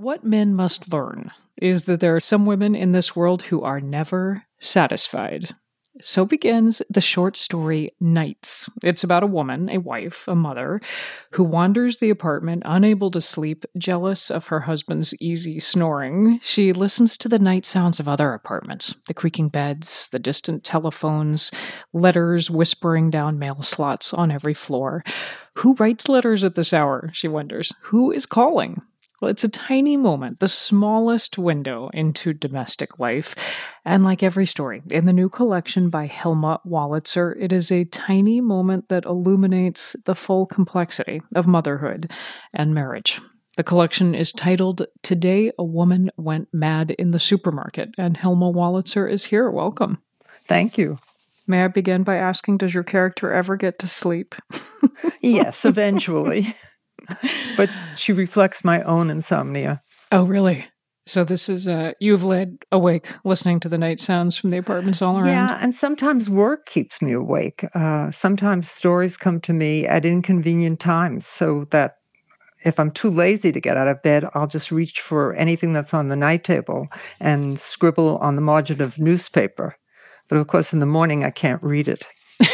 What men must learn is that there are some women in this world who are never satisfied. So begins the short story Nights. It's about a woman, a wife, a mother, who wanders the apartment, unable to sleep, jealous of her husband's easy snoring. She listens to the night sounds of other apartments, the creaking beds, the distant telephones, letters whispering down mail slots on every floor. Who writes letters at this hour, she wonders. Who is calling? Well, it's a tiny moment, the smallest window into domestic life. And like every story in the new collection by Hilma Wolitzer, it is a tiny moment that illuminates the full complexity of motherhood and marriage. The collection is titled Today a Woman Went Mad in the Supermarket, and Hilma Wolitzer is here. Welcome. Thank you. May I begin by asking, does your character ever get to sleep? Yes, eventually. But she reflects my own insomnia. Oh, really? So this is, you've laid awake listening to the night sounds from the apartments all around? Yeah, and sometimes work keeps me awake. Sometimes stories come to me at inconvenient times, so that if I'm too lazy to get out of bed, I'll just reach for anything that's on the night table and scribble on the margin of newspaper. But of course, in the morning, I can't read it.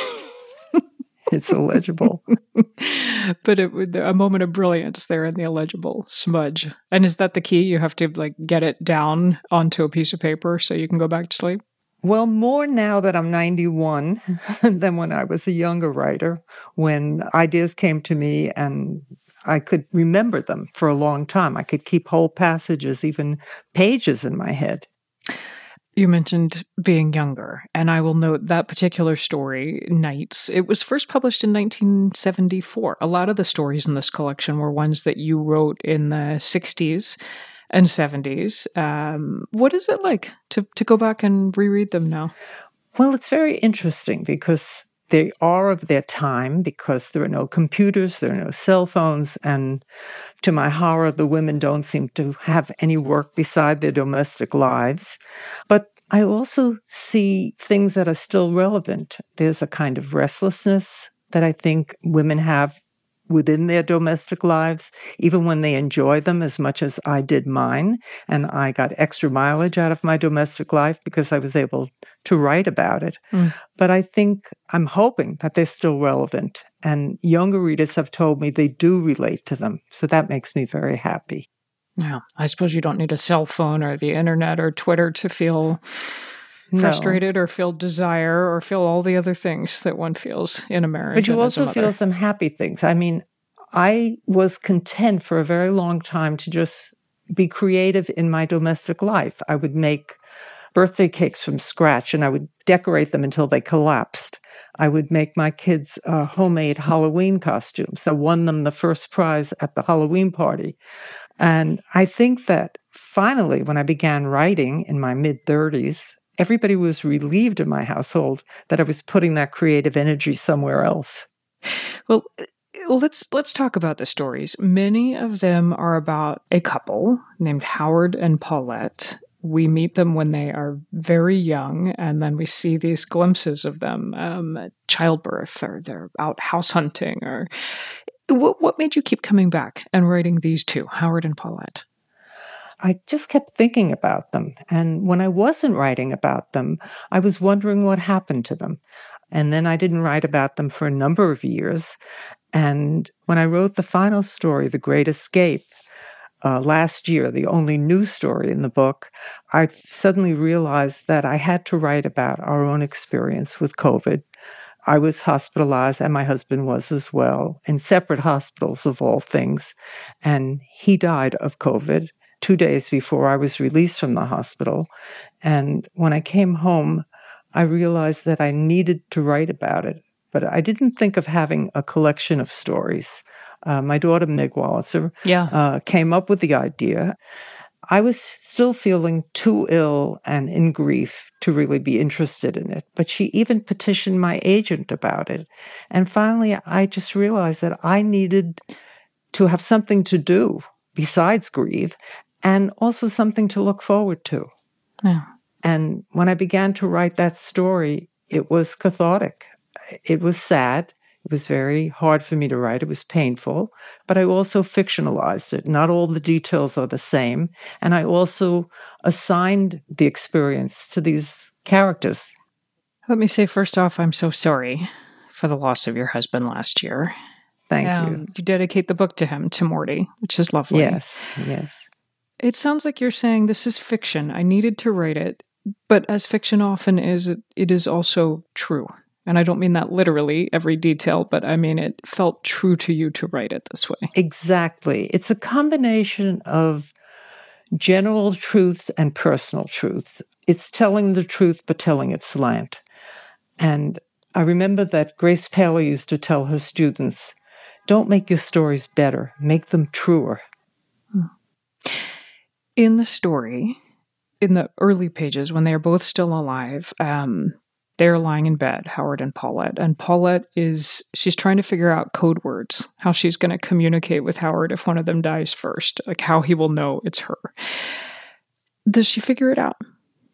It's illegible. But a moment of brilliance there in the illegible smudge. And is that the key? You have to get it down onto a piece of paper so you can go back to sleep? Well, more now that I'm 91 than when I was a younger writer, when ideas came to me and I could remember them for a long time. I could keep whole passages, even pages in my head. You mentioned being younger, and I will note that particular story, Nights, it was first published in 1974. A lot of the stories in this collection were ones that you wrote in the 60s and 70s. What is it like to go back and reread them now? Well, it's very interesting because they are of their time, because there are no computers, there are no cell phones, and to my horror, the women don't seem to have any work beside their domestic lives. But I also see things that are still relevant. There's a kind of restlessness that I think women have within their domestic lives, even when they enjoy them as much as I did mine. And I got extra mileage out of my domestic life because I was able to write about it. But I think I'm hoping that they're still relevant. And younger readers have told me they do relate to them. So that makes me very happy. Yeah, I suppose you don't need a cell phone or the internet or Twitter to feel frustrated or feel desire or feel all the other things that one feels in a marriage. But you also feel some happy things. I mean, I was content for a very long time to just be creative in my domestic life. I would make birthday cakes from scratch and I would decorate them until they collapsed. I would make my kids homemade Halloween costumes. I won them the first prize at the Halloween party. And I think that finally, when I began writing in my mid-30s, everybody was relieved in my household that I was putting that creative energy somewhere else. Well, let's talk about the stories. Many of them are about a couple named Howard and Paulette. We meet them when they are very young, and then we see these glimpses of them at childbirth, or they're out house hunting. Or what made you keep coming back and writing these two, Howard and Paulette? I just kept thinking about them. And when I wasn't writing about them, I was wondering what happened to them. And then I didn't write about them for a number of years. And when I wrote the final story, The Great Escape, last year, the only new story in the book, I suddenly realized that I had to write about our own experience with COVID. I was hospitalized, and my husband was as well, in separate hospitals of all things. And he died of COVID 2 days before I was released from the hospital. And when I came home, I realized that I needed to write about it. But I didn't think of having a collection of stories. My daughter, Meg Wolitzer, came up with the idea. I was still feeling too ill and in grief to really be interested in it. But she even petitioned my agent about it. And finally, I just realized that I needed to have something to do besides grieve, and also something to look forward to. Yeah. And when I began to write that story, it was cathartic. It was sad. It was very hard for me to write. It was painful, but I also fictionalized it. Not all the details are the same. And I also assigned the experience to these characters. Let me say first off, I'm so sorry for the loss of your husband last year. Thank you. You dedicate the book to him, to Morty, which is lovely. Yes, yes. It sounds like you're saying this is fiction. I needed to write it, but as fiction often is, it is also true. And I don't mean that literally, every detail, but I mean it felt true to you to write it this way. Exactly. It's a combination of general truths and personal truths. It's telling the truth, but telling it slant. And I remember that Grace Paley used to tell her students, don't make your stories better, make them truer. In the story, in the early pages, when they are both still alive, they're lying in bed, Howard and Paulette. And Paulette she's trying to figure out code words, how she's going to communicate with Howard if one of them dies first, like how he will know it's her. Does she figure it out?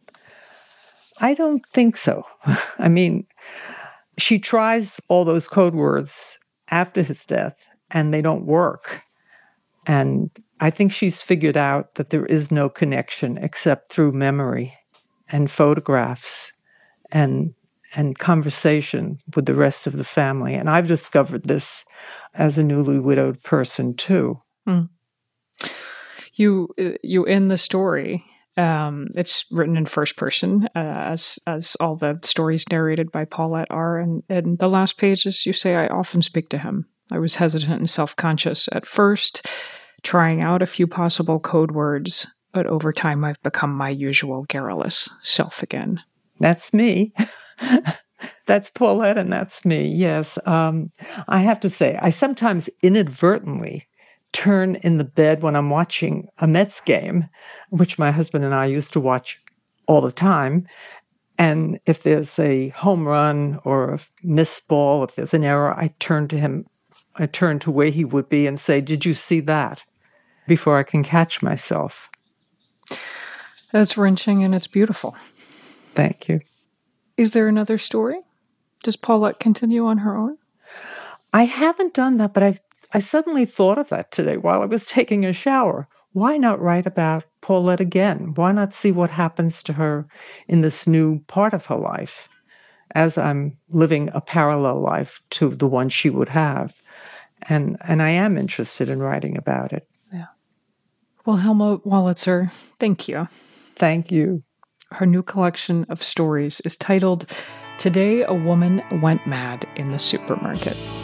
I don't think so. I mean, she tries all those code words after his death, and they don't work. And I think she's figured out that there is no connection except through memory and photographs and conversation with the rest of the family. And I've discovered this as a newly widowed person, too. Mm. You end the story. It's written in first person, as all the stories narrated by Paulette are. And the last pages, you say, I often speak to him. I was hesitant and self-conscious at first, trying out a few possible code words, but over time I've become my usual garrulous self again. That's me. That's Paulette, and that's me, yes. I have to say, I sometimes inadvertently turn in the bed when I'm watching a Mets game, which my husband and I used to watch all the time. And if there's a home run or a missed ball, if there's an error, I turn to him. I turn to where he would be and say, did you see that? Before I can catch myself. That's wrenching and it's beautiful. Thank you. Is there another story? Does Paulette continue on her own? I haven't done that, but I suddenly thought of that today while I was taking a shower. Why not write about Paulette again? Why not see what happens to her in this new part of her life as I'm living a parallel life to the one she would have? And I am interested in writing about it. Yeah. Well, Helma Wolitzer, thank you. Thank you. Her new collection of stories is titled Today a Woman Went Mad in the Supermarket.